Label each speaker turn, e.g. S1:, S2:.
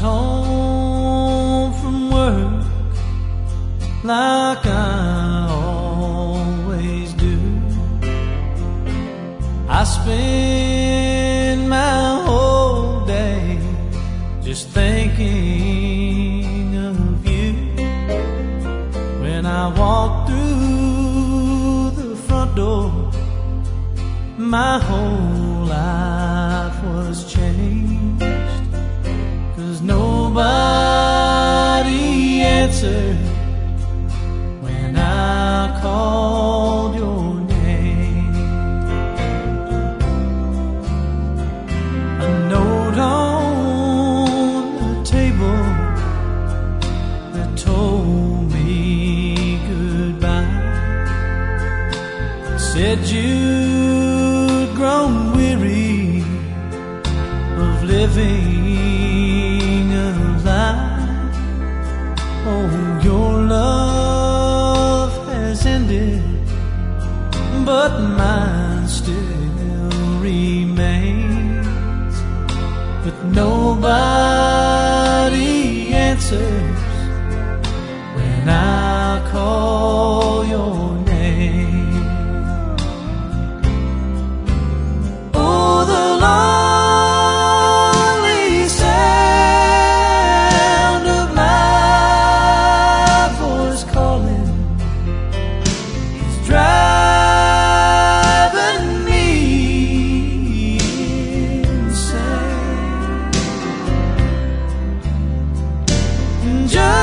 S1: home from work like I always do. I spend my whole day just thinking of you. When I walk through the front door, my whole life was changed. 'Cause nobody answered when I called your name. A note on the table that told me goodbye said you'd grown weary of living a lie. Oh, your love has ended, but mine still remains. But nobody answers when I call your name. Oh, the lonely sound of my voice calling is driving me insane. Just